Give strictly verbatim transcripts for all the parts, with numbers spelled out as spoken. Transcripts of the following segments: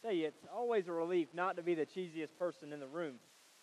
tell you, it's always a relief not to be the cheesiest person in the room.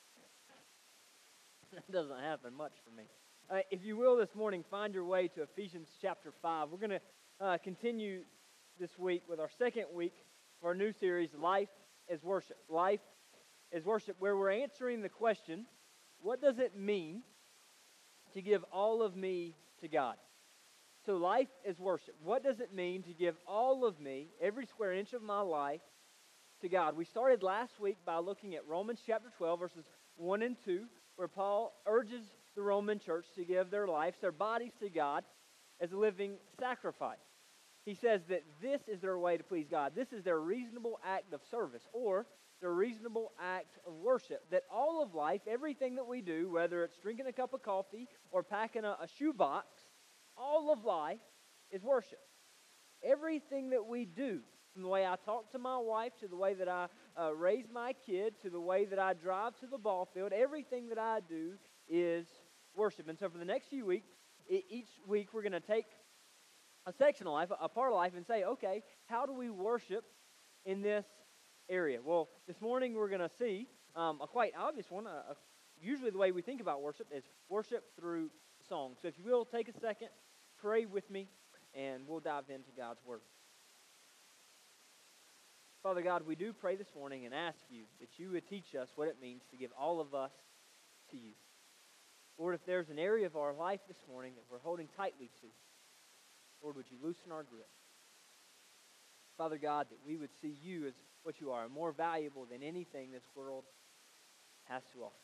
That doesn't happen much for me. Uh, if you will, this morning, find your way to Ephesians chapter five. We're going to uh, continue this week with our second week of our new series, Life is Worship. Life is Worship, where we're answering the question, what does it mean to give all of me to God? So life is worship. What does it mean to give all of me, every square inch of my life, to God? We started last week by looking at Romans chapter twelve, verses one and two, where Paul urges the Roman church to give their lives, their bodies to God as a living sacrifice. He says that this is their way to please God. This is their reasonable act of service, or their reasonable act of worship. That all of life, everything that we do, whether it's drinking a cup of coffee or packing a, a shoebox, all of life is worship. Everything that we do, from the way I talk to my wife, to the way that I uh, raise my kid, to the way that I drive to the ball field, everything that I do is worship. And so for the next few weeks, each week we're going to take a section of life, a part of life, and say, okay, how do we worship in this area? Well, this morning we're going to see um, a quite obvious one. Uh, uh, usually the way we think about worship is worship through song. So if you will, take a second, pray with me, and we'll dive into God's Word. Father God, we do pray this morning and ask you that you would teach us what it means to give all of us to you. Lord, if there's an area of our life this morning that we're holding tightly to, Lord, would you loosen our grip? Father God, that we would see you as what you are, more valuable than anything this world has to offer.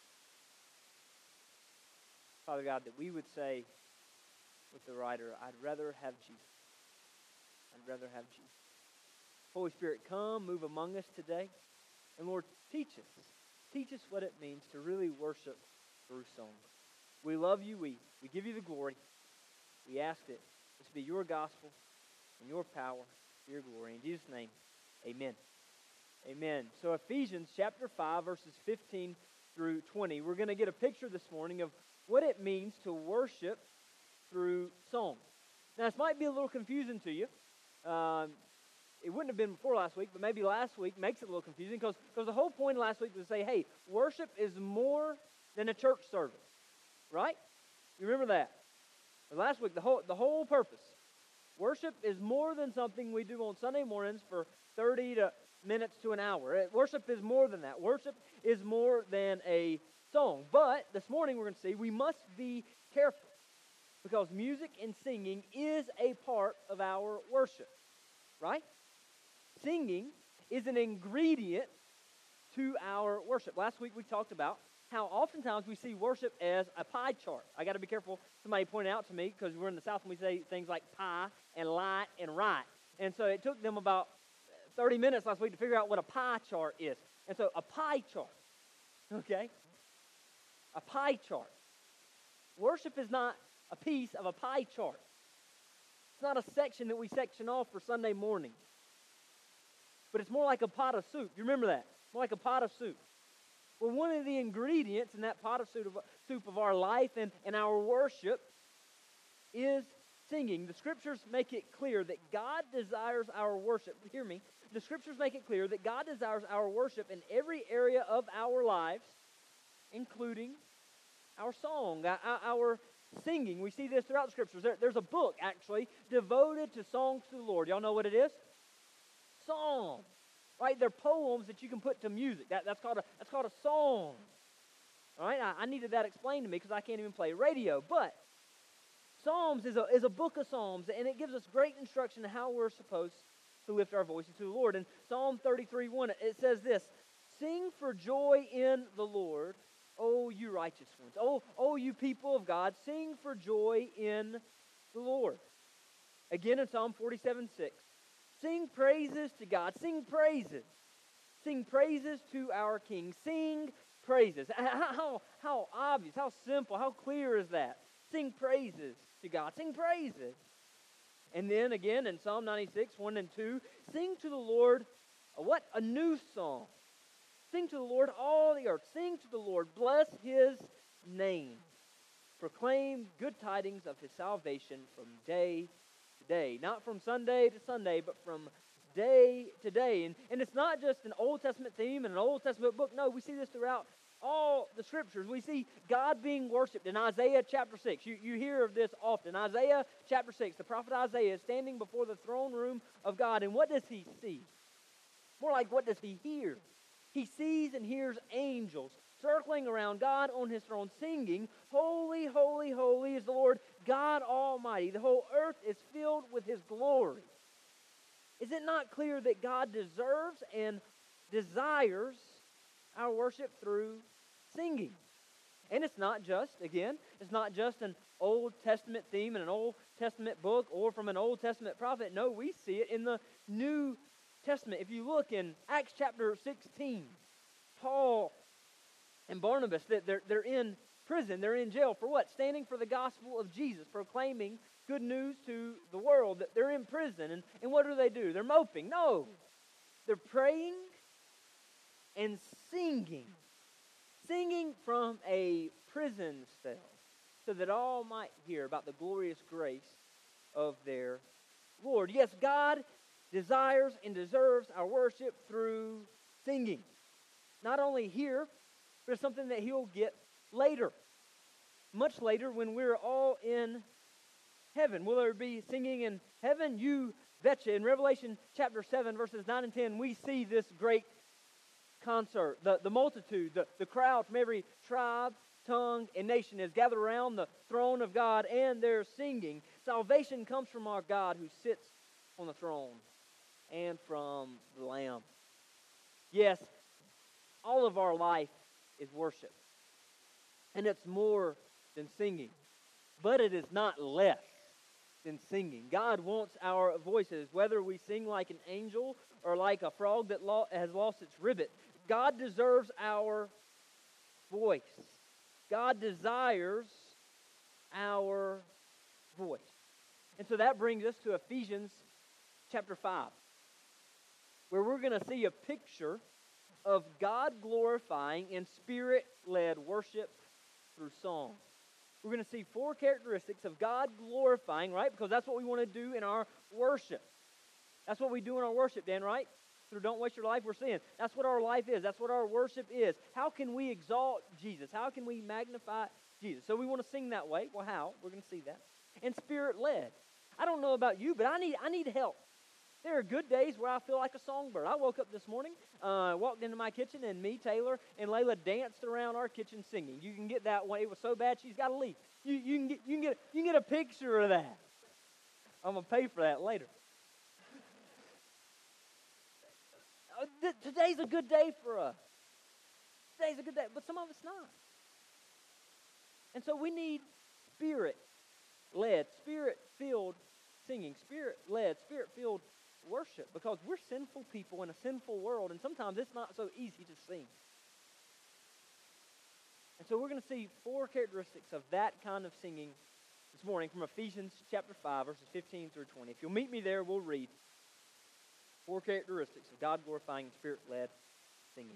Father God, that we would say with the writer, I'd rather have Jesus. I'd rather have Jesus. Holy Spirit, come, move among us today. And Lord, teach us. Teach us what it means to really worship through song. We love you. We, we give you the glory. We ask that this be your gospel and your power for your glory. In Jesus' name, amen. Amen. So Ephesians chapter five, verses fifteen through twenty. We're going to get a picture this morning of what it means to worship through song. Now, this might be a little confusing to you. Um, it wouldn't have been before last week, but maybe last week makes it a little confusing because the whole point of last week was to say, hey, worship is more than a church service, right? You remember that? Last week, the whole the whole purpose. Worship is more than something we do on Sunday mornings for thirty to minutes to an hour. Worship is more than that. Worship is more than a song. But this morning we're going to see we must be careful because music and singing is a part of our worship, right? Singing is an ingredient to our worship. Last week we talked about how oftentimes we see worship as a pie chart. I got to be careful. Somebody pointed out to me because we're in the South and we say things like pie and light and right. And so it took them about thirty minutes last week to figure out what a pie chart is. And so a pie chart, okay? A pie chart. Worship is not a piece of a pie chart. It's not a section that we section off for Sunday morning. But it's more like a pot of soup. You remember that? More like a pot of soup. Well, one of the ingredients in that pot of soup of our life and, and our worship is singing. The Scriptures make it clear that God desires our worship. Hear me. The Scriptures make it clear that God desires our worship in every area of our lives, including our song, our singing. We see this throughout the Scriptures. There, there's a book, actually, devoted to songs to the Lord. Y'all know what it is? Psalms. Right? They're poems that you can put to music. That, that's, called a, that's called a song. All right? I, I needed that explained to me because I can't even play radio. But Psalms is a, is a book of Psalms, and it gives us great instruction on how we're supposed to lift our voices to the Lord. In Psalm thirty-three one, it says this, sing for joy in the Lord, O you righteous ones. Oh, oh, you people of God, sing for joy in the Lord. Again in Psalm forty-seven six, sing praises to God. Sing praises. Sing praises to our King. Sing praises. How, how obvious, how simple, how clear is that? Sing praises to God. Sing praises. And then again in Psalm ninety-six, one and two, sing to the Lord a what? A new song. Sing to the Lord all the earth. Sing to the Lord. Bless His name. Proclaim good tidings of His salvation from day to day. Not from Sunday to Sunday, but from day to day. And, and it's not just an Old Testament theme and an Old Testament book. No, we see this throughout all the scriptures. We see God being worshiped in Isaiah chapter six. You, you hear of this often. Isaiah chapter six, the prophet Isaiah is standing before the throne room of God. And what does he see? More like, what does he hear? He sees and hears angels circling around God on his throne, singing, "Holy, holy, holy is the Lord God Almighty. The whole earth is filled with his glory." Is it not clear that God deserves and desires our worship through singing? And it's not just, again, it's not just an Old Testament theme in an Old Testament book or from an Old Testament prophet. No, we see it in the New Testament. If you look in Acts chapter sixteen, Paul and Barnabas, they're, they're in prison, they're in jail for what? Standing for the gospel of Jesus, proclaiming good news to the world. That they're in prison, and, and what do they do? They're moping. No, they're praying and singing. Singing from a prison cell so that all might hear about the glorious grace of their Lord. Yes, God desires and deserves our worship through singing. Not only here, but it's something that he'll get later. Much later when we're all in heaven. Will there be singing in heaven? You betcha. In Revelation chapter seven, verses nine and ten, we see this great concert. The, the multitude, the, the crowd from every tribe, tongue, and nation is gathered around the throne of God, and they're singing. Salvation comes from our God who sits on the throne and from the Lamb. Yes, all of our life is worship. And it's more than singing. But it is not less than singing. God wants our voices, whether we sing like an angel or like a frog that lo- has lost its ribbit. God deserves our voice. God desires our voice. And so that brings us to Ephesians chapter five, where we're going to see a picture of God glorifying and Spirit-led worship through song. We're going to see four characteristics of God glorifying, right? Because that's what we want to do in our worship. That's what we do in our worship, Dan, right? Through Don't Waste Your Life, we're saying that's what our life is. That's what our worship is. How can we exalt Jesus? How can we magnify Jesus? So we want to sing that way. Well, how? We're going to see that. And Spirit-led. I don't know about you, but I need I need help. There are good days where I feel like a songbird. I woke up this morning, uh, walked into my kitchen, and me, Taylor, and Layla danced around our kitchen singing. You can get that one. It was so bad she's got to leave. You, you, can get, you, can get, you can get a picture of that. I'm going to pay for that later. Uh, th- today's a good day for us. Today's a good day, but some of us not. And so we need Spirit-led, Spirit-filled singing, Spirit-led, Spirit-filled worship, because we're sinful people in a sinful world, and sometimes it's not so easy to sing. And so we're going to see four characteristics of that kind of singing this morning from Ephesians chapter five, verses fifteen through twenty. If you'll meet me there, we'll read four characteristics of God-glorifying and Spirit-led singing.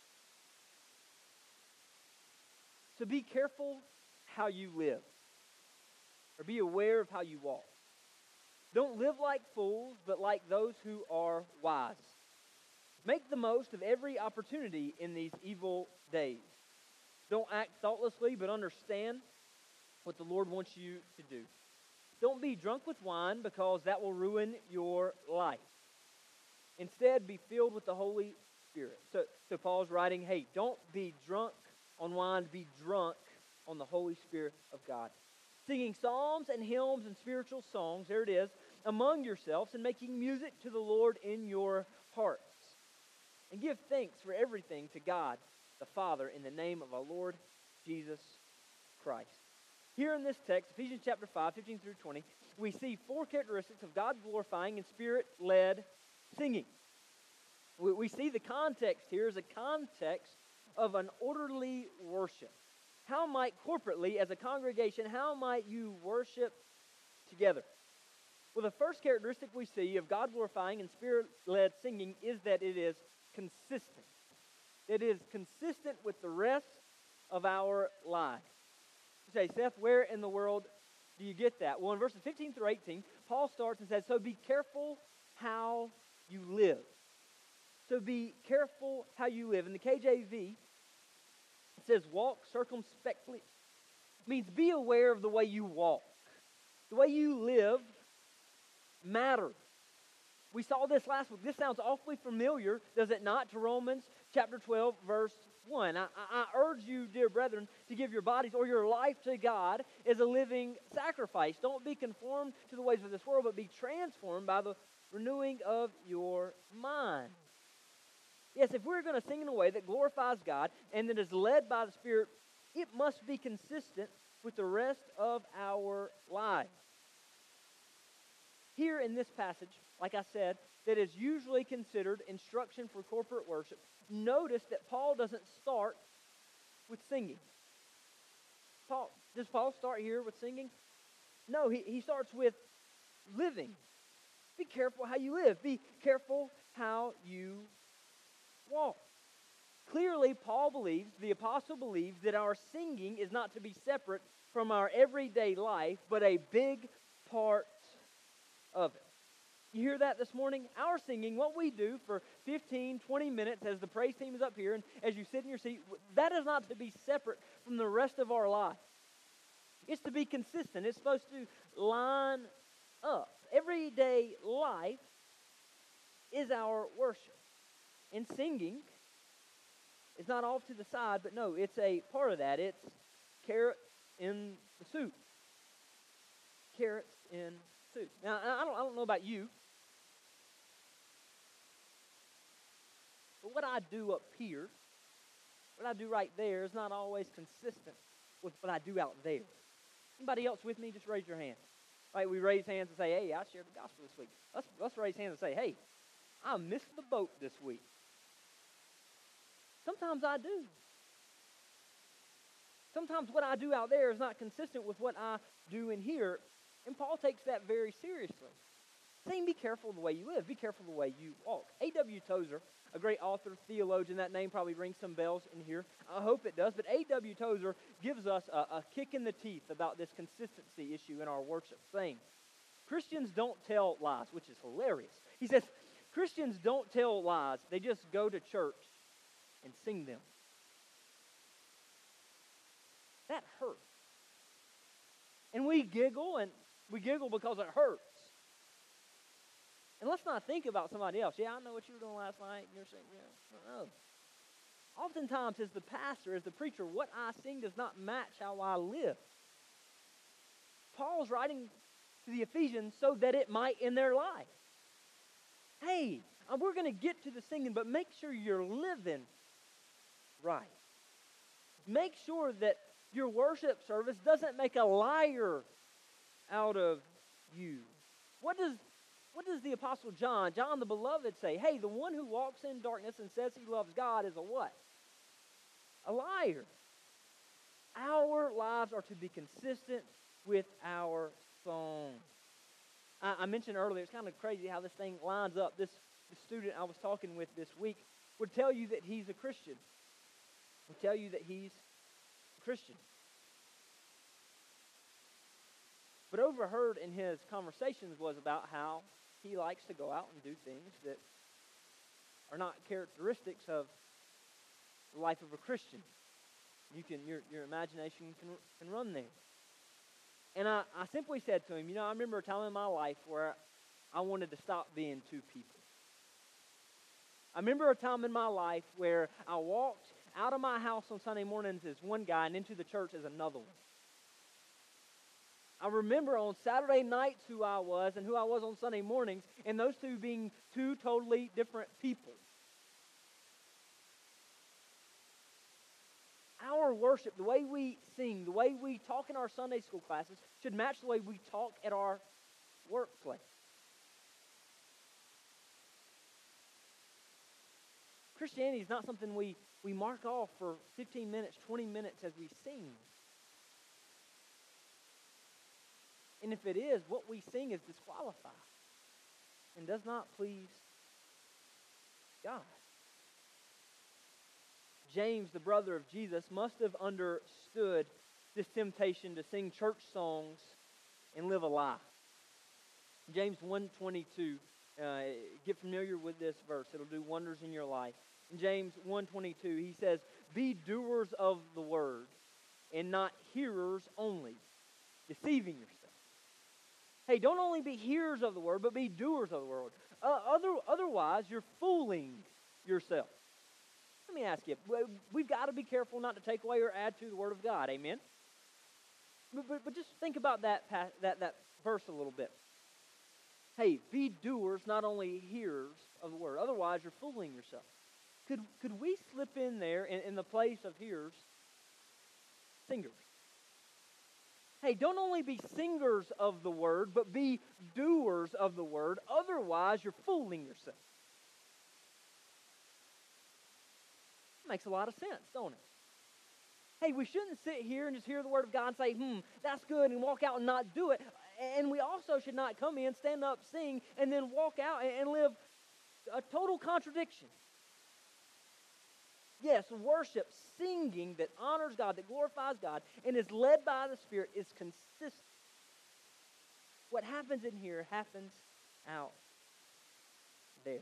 So be careful how you live, or be aware of how you walk. Don't live like fools, but like those who are wise. Make the most of every opportunity in these evil days. Don't act thoughtlessly, but understand what the Lord wants you to do. Don't be drunk with wine, because that will ruin your life. Instead, be filled with the Holy Spirit. So, so Paul's writing, hey, don't be drunk on wine, be drunk on the Holy Spirit of God. Singing psalms and hymns and spiritual songs, there it is, among yourselves, and making music to the Lord in your hearts. And give thanks for everything to God the Father in the name of our Lord Jesus Christ. Here in this text, Ephesians chapter five, fifteen through twenty, we see four characteristics of God glorifying and Spirit-led singing. We, we see the context here is a context of an orderly worship. How might corporately, as a congregation, how might you worship together? Well, the first characteristic we see of God-glorifying and Spirit-led singing is that it is consistent. It is consistent with the rest of our lives. You say, Seth, where in the world do you get that? Well, in verses fifteen through eighteen, Paul starts and says, so be careful how you live. So be careful how you live. In the K J V, it says walk circumspectly. It means be aware of the way you walk. The way you live matters. We saw this last week. This sounds awfully familiar, does it not, to Romans chapter twelve, verse one. I, I urge you, dear brethren, to give your bodies or your life to God as a living sacrifice. Don't be conformed to the ways of this world, but be transformed by the renewing of your mind. Yes, if we're going to sing in a way that glorifies God and that is led by the Spirit, it must be consistent with the rest of our lives. Here in this passage, like I said, that is usually considered instruction for corporate worship, notice that Paul doesn't start with singing. Paul, does Paul start here with singing? No, he, he starts with living. Be careful how you live. Be careful how you walk. Clearly, Paul believes, the apostle believes, that our singing is not to be separate from our everyday life, but a big part of it. You hear that this morning? Our singing, what we do for fifteen, twenty minutes as the praise team is up here and as you sit in your seat, that is not to be separate from the rest of our life. It's to be consistent. It's supposed to line up. Everyday life is our worship. And singing is not off to the side, but no, it's a part of that. It's carrots in the soup. Carrots in soup. Now, I don't, I don't know about you, but what I do up here, what I do right there is not always consistent with what I do out there. Anybody else with me? Just raise your hand. Right, we raise hands and say, hey, I shared the gospel this week. Let's, let's raise hands and say, hey, I missed the boat this week. Sometimes I do. Sometimes what I do out there is not consistent with what I do in here. And Paul takes that very seriously. Saying be careful of the way you live. Be careful of the way you walk. A W Tozer, a great author, theologian, that name probably rings some bells in here. I hope it does. But A W Tozer gives us a, a kick in the teeth about this consistency issue in our worship, saying, Christians don't tell lies, which is hilarious. He says, Christians don't tell lies. They just go to church and sing them. That hurts. And we giggle, and we giggle because it hurts. And let's not think about somebody else. Yeah, I know what you were doing last night. You're saying, yeah, no. Oftentimes, as the pastor, as the preacher, what I sing does not match how I live. Paul's writing to the Ephesians so that it might in their life. Hey, we're going to get to the singing, but make sure you're living right. Make sure that your worship service doesn't make a liar out of you. What does what does the Apostle John, John the Beloved, say? Hey, the one who walks in darkness and says he loves God is a what? A liar. Our lives are to be consistent with our song. I, I mentioned earlier, it's kind of crazy how this thing lines up. This, this student I was talking with this week would tell you that he's a Christian. Would tell you that he's a Christian. But overheard in his conversations was about how he likes to go out and do things that are not characteristics of the life of a Christian. You can your your imagination can can run there. And I, I simply said to him, you know, I remember a time in my life where I wanted to stop being two people. I remember a time in my life where I walked out of my house on Sunday mornings as one guy and into the church as another one. I remember on Saturday nights who I was and who I was on Sunday mornings, and those two being two totally different people. Our worship, the way we sing, the way we talk in our Sunday school classes should match the way we talk at our workplace. Christianity is not something we, we mark off for fifteen minutes, twenty minutes as we sing. And if it is, what we sing is disqualified and does not please God. James, the brother of Jesus, must have understood this temptation to sing church songs and live a lie. James one twenty-two Uh, get familiar with this verse. It'll do wonders in your life. In James one twenty-two, he says, "Be doers of the word and not hearers only, deceiving yourself." Hey, don't only be hearers of the word, but be doers of the word. Uh, other, otherwise, you're fooling yourself. Let me ask you, we've got to be careful not to take away or add to the word of God. Amen? But, but, but just think about that, that, that verse a little bit. Hey, be doers, not only hearers of the word. Otherwise, you're fooling yourself. Could, could we slip in there in, in the place of hearers, singers? Hey, don't only be singers of the word, but be doers of the word. Otherwise, you're fooling yourself. Makes a lot of sense, don't it? Hey, we shouldn't sit here and just hear the word of God and say, hmm, that's good, and walk out and not do it. And we also should not come in, stand up, sing, and then walk out and live a total contradiction. Yes, worship, singing that honors God, that glorifies God, and is led by the Spirit is consistent. What happens in here happens out there.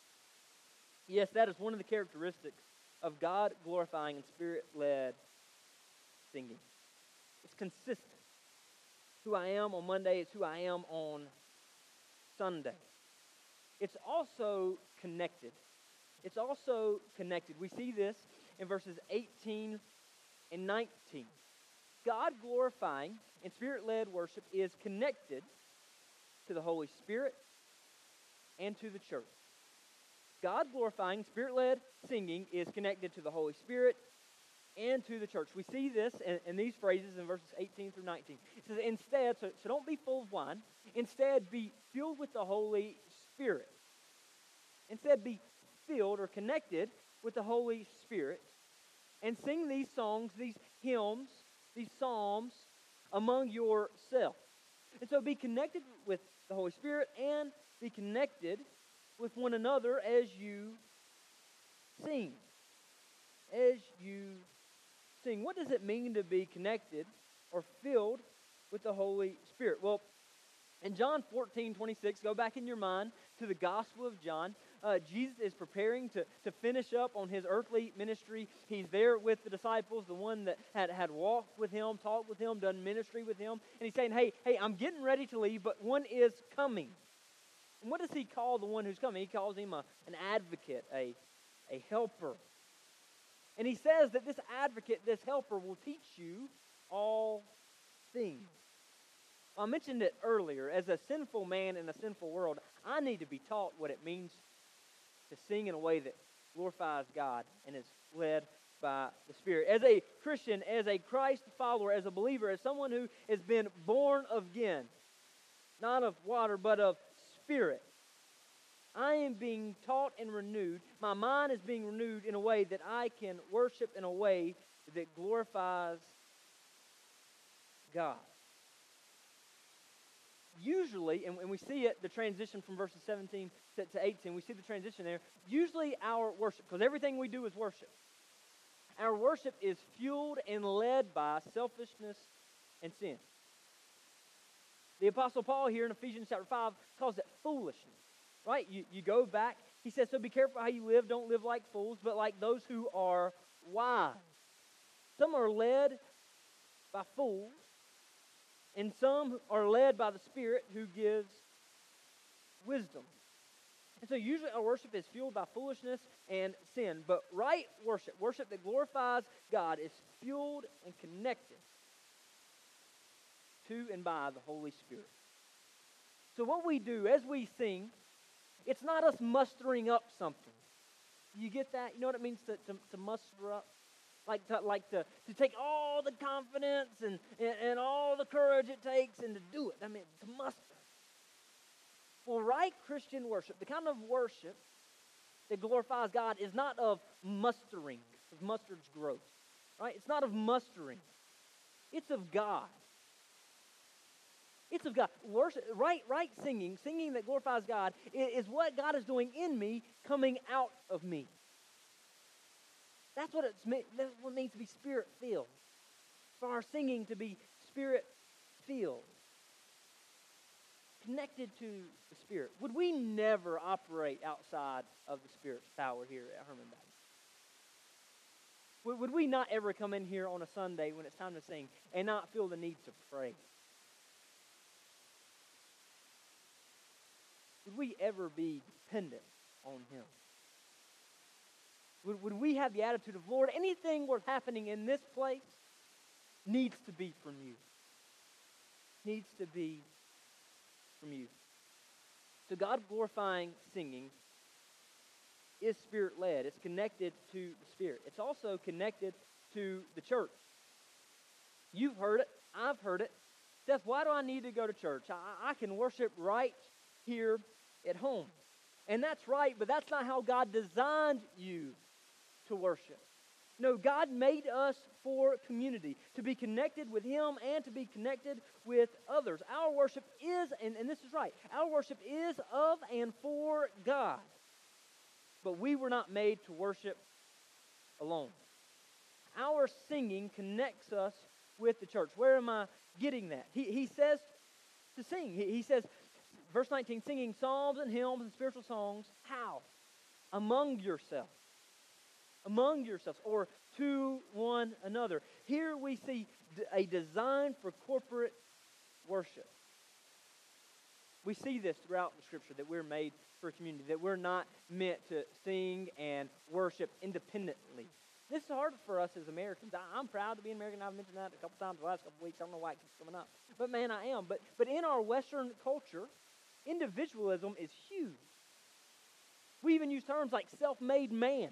Yes, that is one of the characteristics of God glorifying and Spirit-led singing. It's consistent. Who I am on Monday is who I am on Sunday. It's also connected. It's also connected. We see this in verses eighteen and nineteen. God glorifying and Spirit-led worship is connected to the Holy Spirit and to the church. God glorifying, Spirit-led singing is connected to the Holy Spirit and to the church. We see this in, in these phrases in verses eighteen through nineteen. It says, instead, so, so don't be full of wine. Instead, be filled with the Holy Spirit. Instead, be filled or connected with the Holy Spirit and sing these songs, these hymns, these psalms among yourself. And so be connected with the Holy Spirit and be connected with one another as you sing. As you sing. What does it mean to be connected or filled with the Holy Spirit? Well, in John fourteen twenty-six, go back in your mind to the Gospel of John. Uh, Jesus is preparing to, to finish up on his earthly ministry. He's there with the disciples, the one that had, had walked with him, talked with him, done ministry with him. And he's saying, hey, hey, I'm getting ready to leave, but one is coming. And what does he call the one who's coming? He calls him a, an advocate, a, a helper. And he says that this advocate, this helper, will teach you all things. I mentioned it earlier. As a sinful man in a sinful world, I need to be taught what it means to sing in a way that glorifies God and is led by the Spirit. As a Christian, as a Christ follower, as a believer, as someone who has been born again, not of water, but of Spirit, I am being taught and renewed. My mind is being renewed in a way that I can worship in a way that glorifies God. Usually, and, and we see it, the transition from verses seventeen to, to eighteen, we see the transition there. Usually our worship, because everything we do is worship, our worship is fueled and led by selfishness and sin. The Apostle Paul here in Ephesians chapter five calls it foolishness, right? You, you go back, he says, so be careful how you live. Don't live like fools, but like those who are wise. Some are led by fools, and some are led by the Spirit who gives wisdom. And so usually our worship is fueled by foolishness and sin. But right worship, worship that glorifies God, is fueled and connected to and by the Holy Spirit. So what we do as we sing, it's not us mustering up something. You get that? You know what it means to, to, to muster up? Like to, like to, to take all the confidence and, and, and all the courage it takes and to do it. I mean, to muster. Well, right Christian worship, the kind of worship that glorifies God is not of mustering, because mustard's gross. Right? It's not of mustering. It's of God. It's of God. Worship, right, right singing, singing that glorifies God, is, is what God is doing in me, coming out of me. That's what it's that's what it means to be Spirit-filled. For our singing to be Spirit-filled. connected to the Spirit. Would we never operate outside of the Spirit's power here at Herman Baptist? Would, would we not ever come in here on a Sunday when it's time to sing and not feel the need to pray? Would we ever be dependent on Him? Would, would we have the attitude of, Lord, anything worth happening in this place needs to be from you. Needs to be from you. So God-glorifying singing is Spirit-led. It's connected to the Spirit. It's also connected to the church. You've heard it. I've heard it. Steph, why do I need to go to church? I, I can worship right here at home. And that's right, but that's not how God designed you to worship. No, God made us for community, to be connected with Him and to be connected with others. Our worship is, and, and this is right, our worship is of and for God. But we were not made to worship alone. Our singing connects us with the church. Where am I getting that? He, he says to sing. He, he says, verse nineteen, singing psalms and hymns and spiritual songs. How? Among yourselves. Among yourselves, or to one another. Here we see a design for corporate worship. We see this throughout the Scripture, that we're made for community, that we're not meant to sing and worship independently. This is hard for us as Americans. I, I'm proud to be an American. I've mentioned that a couple times the last couple weeks. I don't know why it keeps coming up. But man, I am. But, but in our Western culture, individualism is huge. We even use terms like self-made man.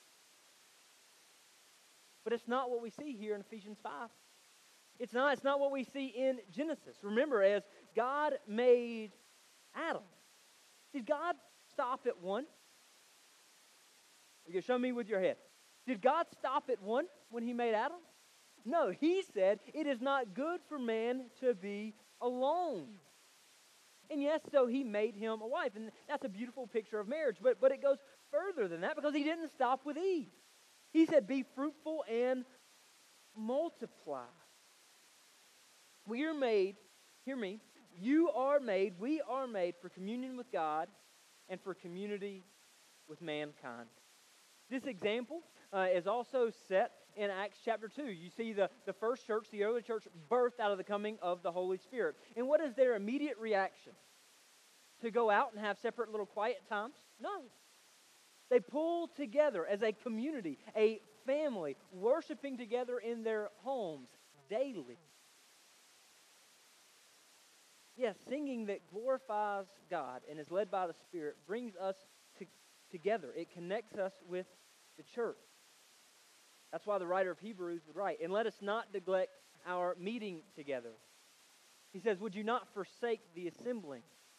But it's not what we see here in Ephesians five. It's not, it's not what we see in Genesis. Remember, as God made Adam, did God stop at one? You can show me with your head. Did God stop at one when He made Adam? No, He said, it is not good for man to be alone. And yes, so He made him a wife. And that's a beautiful picture of marriage. But, but it goes further than that, because He didn't stop with Eve. He said, be fruitful and multiply. We are made, hear me, you are made, we are made for communion with God and for community with mankind. This example uh, is also set in Acts chapter two. You see the, the first church, the early church, birthed out of the coming of the Holy Spirit. And what is their immediate reaction? To go out and have separate little quiet times? No. They pull together as a community, a family, worshiping together in their homes daily. Yes, singing that glorifies God and is led by the Spirit brings us to, together. It connects us with the church. That's why the writer of Hebrews would write, and let us not neglect our meeting together. He says, would you not forsake the assembling?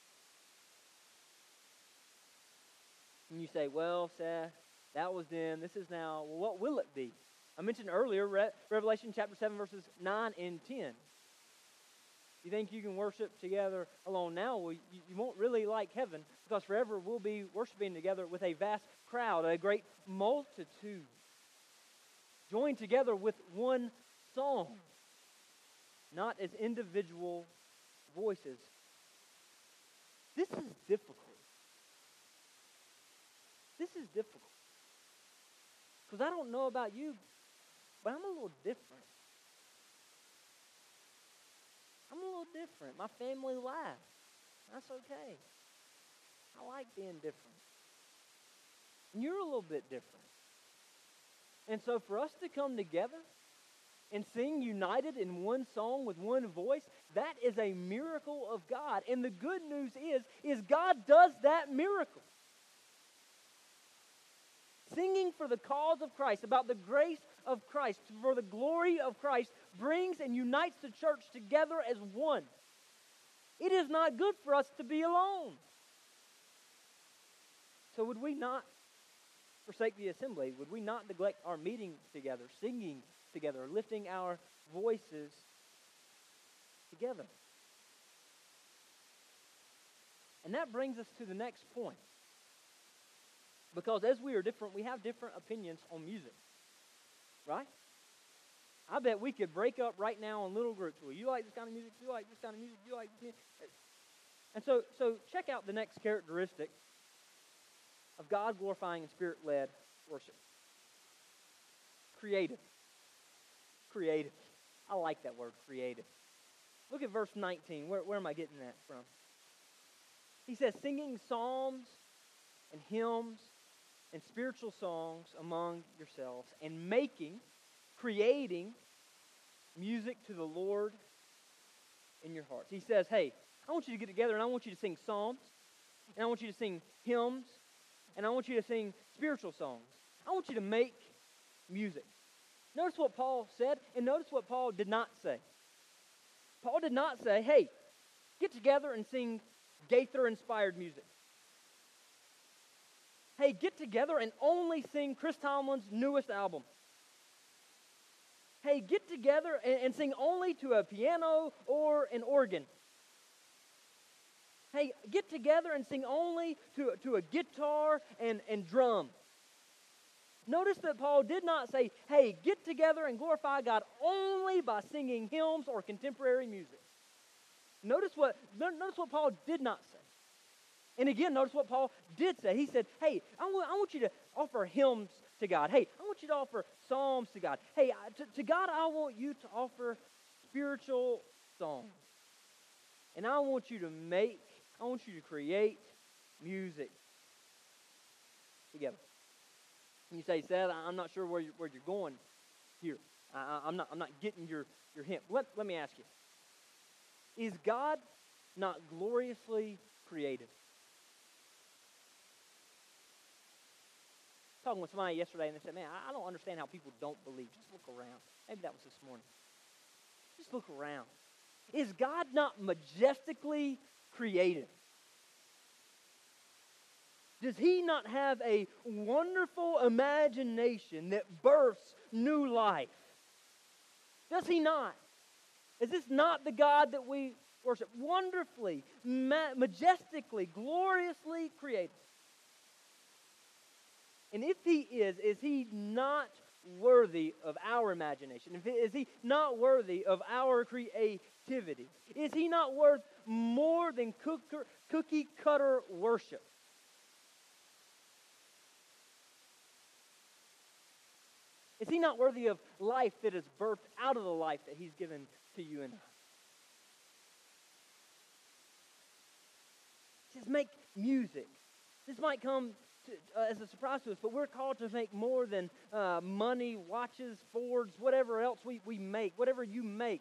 And you say, well, Seth, that was then, this is now. Well, what will it be? I mentioned earlier, Re- Revelation chapter seven, verses nine and ten. You think you can worship together alone now? Well, you, you won't really like heaven, because forever we'll be worshiping together with a vast crowd, a great multitude, joined together with one song, not as individual voices. This is difficult. This is difficult. Because I don't know about you, but I'm a little different. I'm a little different. My family laughs. That's okay. I like being different. And you're a little bit different. And so for us to come together and sing united in one song with one voice, that is a miracle of God. And the good news is, is God does that miracle. Singing for the cause of Christ, about the grace of Christ, for the glory of Christ, brings and unites the church together as one. It is not good for us to be alone. So would we not forsake the assembly? Would we not neglect our meeting together, singing together, lifting our voices together? And that brings us to the next point. Because as we are different, we have different opinions on music. Right? I bet we could break up right now in little groups. Well, you like this kind of music? You like this kind of music? You like this music? And so, so check out the next characteristic of God glorifying and Spirit-led worship. Creative. Creative. I like that word, creative. Look at verse nineteen. Where, where am I getting that from? He says, singing psalms and hymns and spiritual songs among yourselves, and making, creating music to the Lord in your hearts. He says, hey, I want you to get together and I want you to sing psalms, and I want you to sing hymns, and I want you to sing spiritual songs. I want you to make music. Notice what Paul said, and notice what Paul did not say. Paul did not say, hey, get together and sing Gaither-inspired music. Hey, get together and only sing Chris Tomlin's newest album. Hey, get together and, and sing only to a piano or an organ. Hey, get together and sing only to, to a guitar and, and drum. Notice that Paul did not say, hey, get together and glorify God only by singing hymns or contemporary music. Notice what, notice what Paul did not say. And again, notice what Paul did say. He said, hey, I want, I want you to offer hymns to God. Hey, I want you to offer psalms to God. Hey, to, to God, I want you to offer spiritual songs. And I want you to make, I want you to create music together. And you say, Seth, I'm not sure where you're, where you're going here. I, I'm not, I'm not getting your, your hint. Let, let me ask you. Is God not gloriously creative? Talking with somebody yesterday, and they said, man, I don't understand how people don't believe. Just look around. Maybe that was this morning. Just look around. Is God not majestically creative? Does he not have a wonderful imagination that births new life? Does he not? Is this not the God that we worship? Wonderfully, ma- majestically, gloriously created. And if he is, is he not worthy of our imagination? Is he not worthy of our creativity? Is he not worth more than cooker, cookie cutter worship? Is he not worthy of life that is birthed out of the life that he's given to you and I? He says, make music. This might come to, uh, as a surprise to us, but we're called to make more than uh, money, watches, Fords, whatever else we, we make, whatever you make.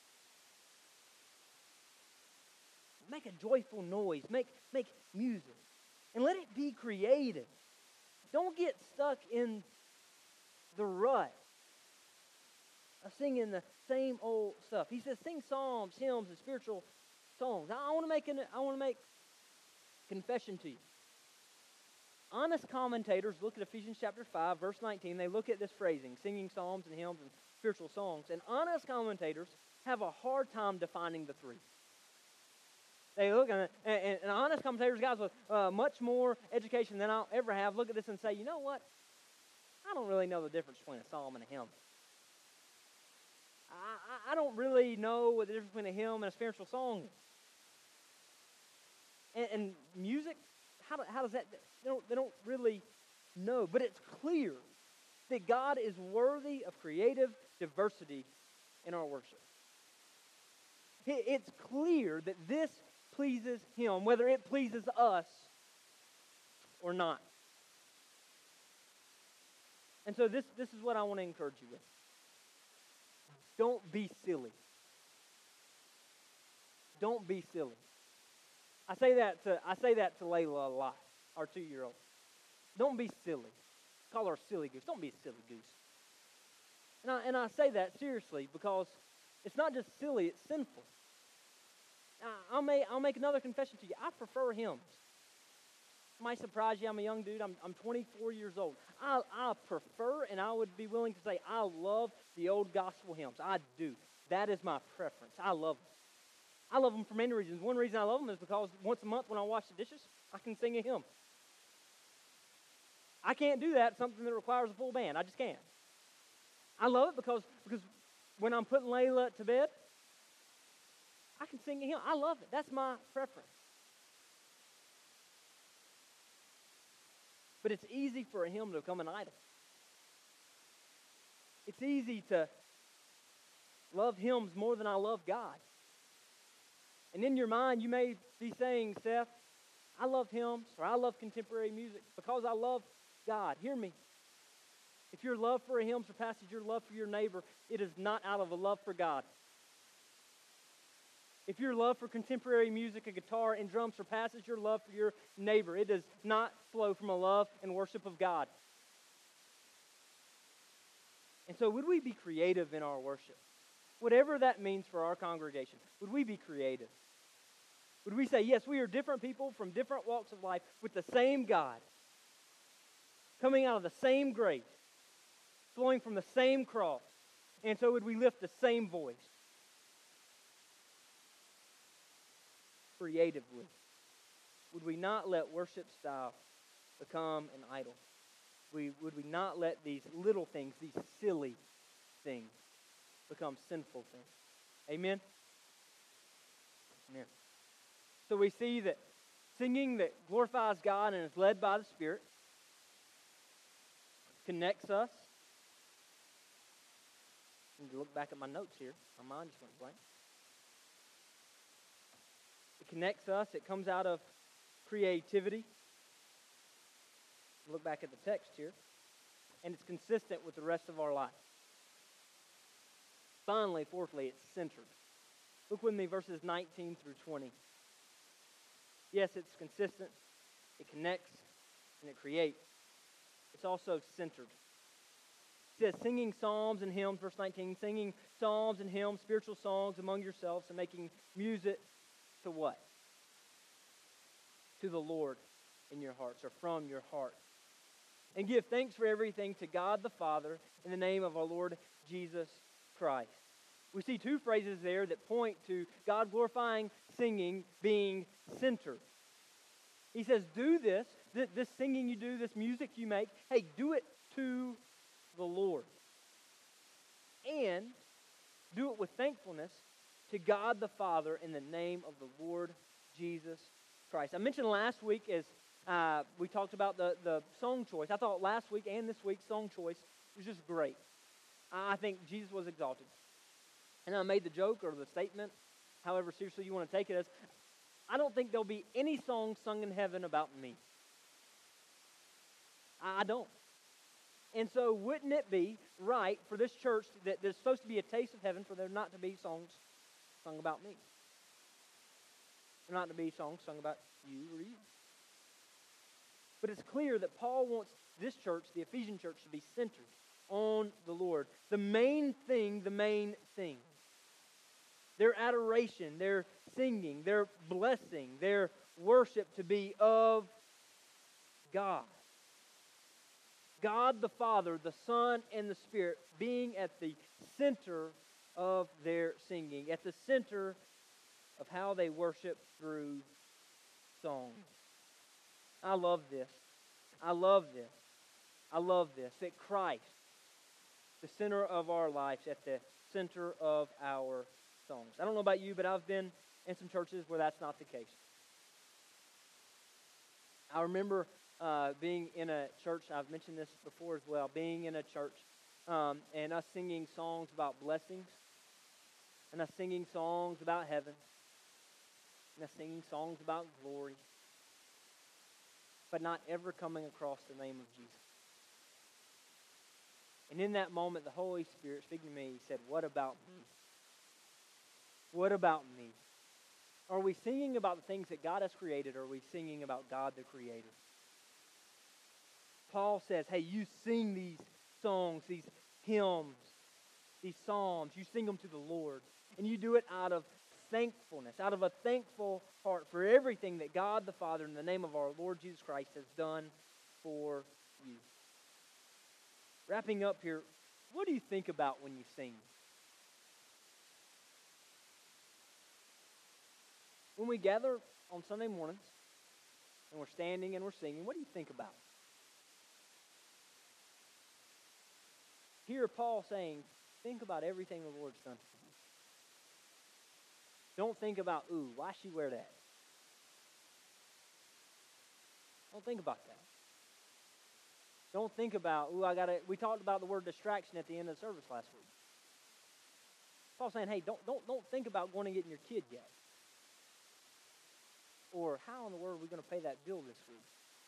Make a joyful noise. Make, make music. And let it be creative. Don't get stuck in the rut of singing the same old stuff. He says, sing psalms, hymns, and spiritual songs. I, I want to make an, I want to make confession to you. Honest commentators look at Ephesians chapter five, verse nineteen. They look at this phrasing, singing psalms and hymns and spiritual songs. And honest commentators have a hard time defining the three. They look at it, and, and honest commentators, guys with uh, much more education than I'll ever have, look at this and say, you know what? I don't really know the difference between a psalm and a hymn. I, I, I don't really know what the difference between a hymn and a spiritual song is. And, and music, how, do, how does that, they don't, they don't really know. But it's clear that God is worthy of creative diversity in our worship. It, it's clear that this pleases him, whether it pleases us or not. And so this, this is what I want to encourage you with. Don't be silly. Don't be silly. I say that to I say that to Layla a lot, our two-year-old. Don't be silly. Call her a silly goose. Don't be a silly goose. And I, and I say that seriously because it's not just silly, it's sinful. I, I'll, make, I'll make another confession to you. I prefer hymns. It might surprise you, I'm a young dude. I'm, I'm twenty-four years old. I, I prefer, and I would be willing to say, I love the old gospel hymns. I do. That is my preference. I love them. I love them for many reasons. One reason I love them is because once a month when I wash the dishes, I can sing a hymn. I can't do that, something that requires a full band. I just can't. I love it because, because when I'm putting Layla to bed, I can sing a hymn. I love it. That's my preference. But it's easy for a hymn to become an idol. It's easy to love hymns more than I love God. And in your mind, you may be saying, Seth, I love hymns or I love contemporary music because I love God. Hear me. If your love for a hymn surpasses your love for your neighbor, it is not out of a love for God. If your love for contemporary music, a guitar and drum surpasses your love for your neighbor, it does not flow from a love and worship of God. And so would we be creative in our worship? Whatever that means for our congregation, would we be creative? Would we say, yes, we are different people from different walks of life with the same God, coming out of the same grace, flowing from the same cross, and so would we lift the same voice? Creatively. Would we not let worship style become an idol? We, would we not let these little things, these silly things, become sinful things? Amen? Amen. So we see that singing that glorifies God and is led by the Spirit connects us. I need to look back at my notes here. My mind just went blank. It connects us. It comes out of creativity. Look back at the text here. And it's consistent with the rest of our life. Finally, fourthly, it's centered. Look with me, verses nineteen through twenty. Yes, it's consistent. It connects and it creates. It's also centered. It says, singing psalms and hymns, verse nineteen, singing psalms and hymns, spiritual songs among yourselves, and making music to what? To the Lord in your hearts, or from your heart. And give thanks for everything to God the Father in the name of our Lord Jesus Christ. We see two phrases there that point to God glorifying singing being centered. He says, do this, this singing you do, this music you make, hey, do it to the Lord. And do it with thankfulness to God the Father in the name of the Lord Jesus Christ. I mentioned last week as uh, we talked about the, the song choice. I thought last week and this week's song choice was just great. I think Jesus was exalted. And I made the joke or the statement, however seriously you want to take it, as I don't think there'll be any song sung in heaven about me. I don't. And so wouldn't it be right for this church that there's supposed to be a taste of heaven for there not to be songs sung about me? For not to be songs sung about you or you. But it's clear that Paul wants this church, the Ephesian church, to be centered on the Lord. The main thing, the main thing. Their adoration, their singing, their blessing, their worship to be of God. God the Father, the Son, and the Spirit being at the center of their singing, at the center of how they worship through song. I love this. I love this. I love this. That Christ, the center of our lives, at the center of our songs. I don't know about you, but I've been in some churches where that's not the case. I remember uh, being in a church, I've mentioned this before as well, being in a church um, and us singing songs about blessings, and us singing songs about heaven, and us singing songs about glory, but not ever coming across the name of Jesus. And in that moment, the Holy Spirit speaking to me, he said, what about me? What about me? Are we singing about the things that God has created, or are we singing about God the Creator? Paul says, hey, you sing these songs, these hymns, these psalms, you sing them to the Lord, and you do it out of thankfulness, out of a thankful heart for everything that God the Father, in the name of our Lord Jesus Christ, has done for you. Wrapping up here, what do you think about when you sing? When we gather on Sunday mornings and we're standing and we're singing, what do you think about? Hear Paul saying, think about everything the Lord's done for you. Don't think about, ooh, why she wear that? Don't think about that. Don't think about, ooh, I gotta, we talked about the word distraction at the end of the service last week. Paul's saying, hey, don't, don't, don't think about going and getting your kid yet. Or how in the world are we going to pay that bill this week?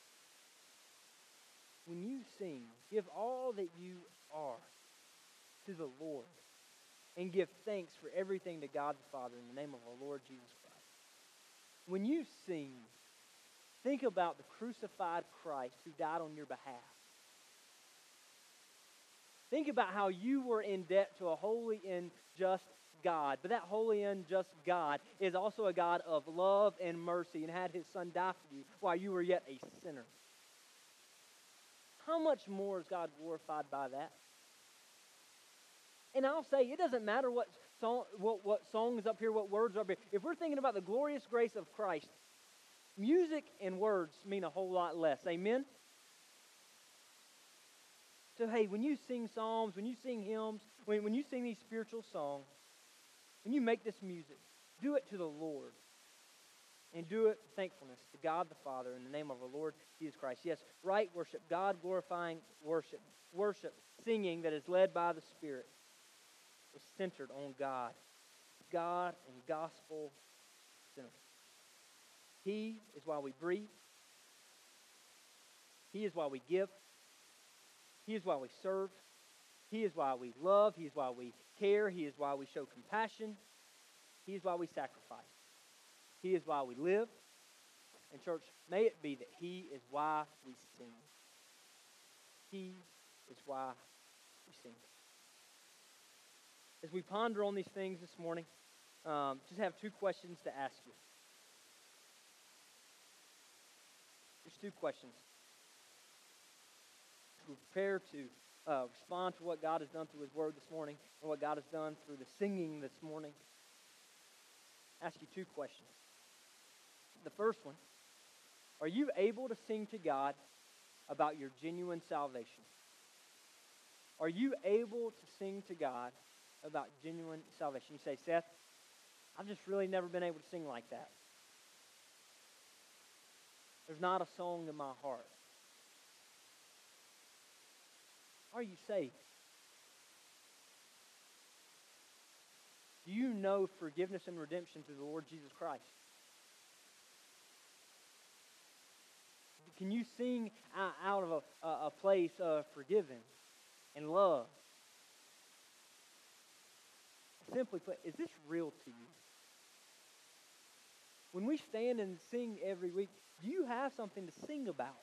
When you sing, give all that you are to the Lord and give thanks for everything to God the Father in the name of our Lord Jesus Christ. When you sing, think about the crucified Christ who died on your behalf. Think about how you were in debt to a holy and just God. But that holy and just God is also a God of love and mercy and had his son die for you while you were yet a sinner. How much more is God glorified by that? And I'll say, it doesn't matter what song, what, what song is up here, what words are up here. If we're thinking about the glorious grace of Christ, music and words mean a whole lot less. Amen? So, hey, when you sing psalms, when you sing hymns, when, when you sing these spiritual songs, when you make this music, do it to the Lord. And do it with thankfulness to God the Father in the name of our Lord Jesus Christ. Yes, right worship, God-glorifying worship. Worship, singing that is led by the Spirit, is centered on God. God and gospel centered. He is why we breathe. He is why we give. He is why we serve. He is why we love. He is why we care. He is why we show compassion. He is why we sacrifice. He is why we live. And church, may it be that He is why we sing. He is why we sing. As we ponder on these things this morning, um, just have two questions to ask you. Just two questions. We prepare to uh, respond to what God has done through His Word this morning and what God has done through the singing this morning. Ask you two questions. The first one, are you able to sing to God about your genuine salvation? Are you able to sing to God about genuine salvation? You say, Seth, I've just really never been able to sing like that. There's not a song in my heart. Are you saved? Do you know forgiveness and redemption through the Lord Jesus Christ? Can you sing out of a, a place of forgiven and love? Simply put, is this real to you? When we stand and sing every week, do you have something to sing about?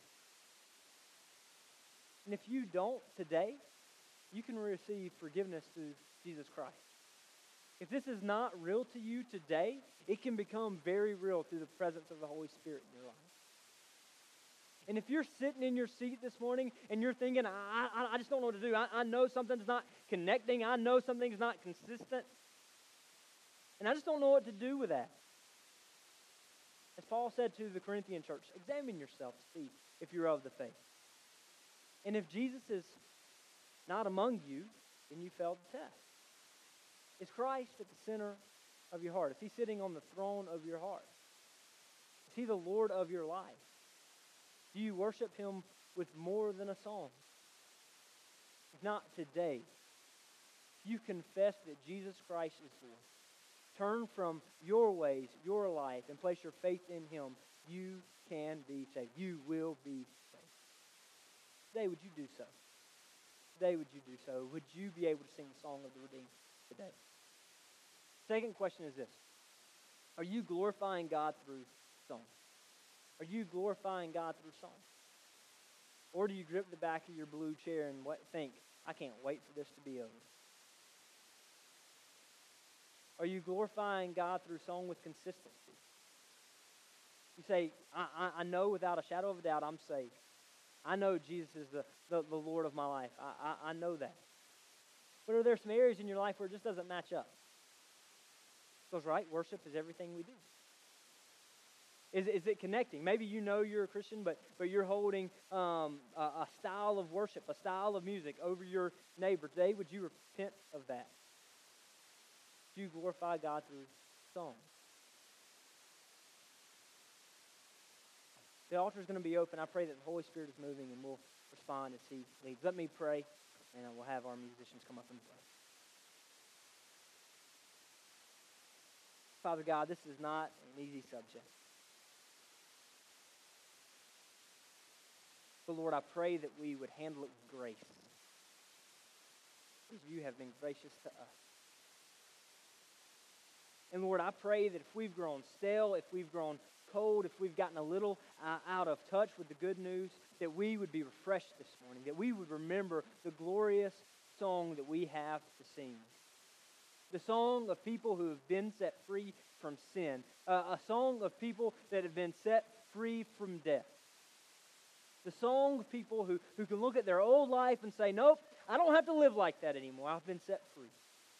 And if you don't today, you can receive forgiveness through Jesus Christ. If this is not real to you today, it can become very real through the presence of the Holy Spirit in your life. And if you're sitting in your seat this morning and you're thinking, I, I, I just don't know what to do. I, I know something's not connecting. I know something's not consistent. And I just don't know what to do with that. As Paul said to the Corinthian church, examine yourself to see if you're of the faith. And if Jesus is not among you, then you failed the test. Is Christ at the center of your heart? Is He sitting on the throne of your heart? Is He the Lord of your life? Do you worship Him with more than a song? If not today, you confess that Jesus Christ is Lord. Turn from your ways, your life, and place your faith in Him. You can be saved. You will be saved. Today, would you do so? Today, would you do so? Would you be able to sing the song of the redeemed today? Second question is this. Are you glorifying God through song? Are you glorifying God through song? Or do you grip the back of your blue chair and what, think, I can't wait for this to be over? Are you glorifying God through song with consistency? You say, I, I, I know without a shadow of a doubt I'm saved. I know Jesus is the, the, the Lord of my life. I, I, I know that. But are there some areas in your life where it just doesn't match up? Because, right, worship is everything we do. Is, is it connecting? Maybe you know you're a Christian, but, but you're holding um, a, a style of worship, a style of music over your neighbor. Today, would you repent of that? Do you glorify God through song? The altar is going to be open. I pray that the Holy Spirit is moving and we'll respond as he leads. Let me pray, and we'll have our musicians come up and play. Father God, this is not an easy subject. But Lord, I pray that we would handle it with grace, because you have been gracious to us. And Lord, I pray that if we've grown stale, if we've grown cold, if we've gotten a little uh, out of touch with the good news, that we would be refreshed this morning, that we would remember the glorious song that we have to sing. The song of people who have been set free from sin. Uh, a song of people that have been set free from death. The song of people who, who can look at their old life and say, nope, I don't have to live like that anymore. I've been set free.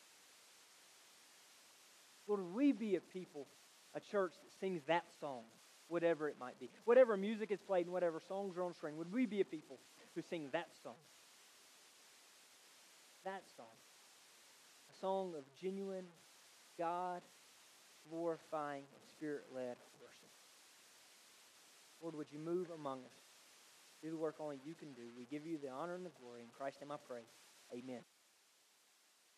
Lord, would we be a people, a church that sings that song, whatever it might be. Whatever music is played and whatever songs are on string, would we be a people who sing that song? That song. A song of genuine, God-glorifying, and Spirit-led worship. Lord, would you move among us? Do the work only you can do. We give you the honor and the glory. In Christ's name I pray. Amen.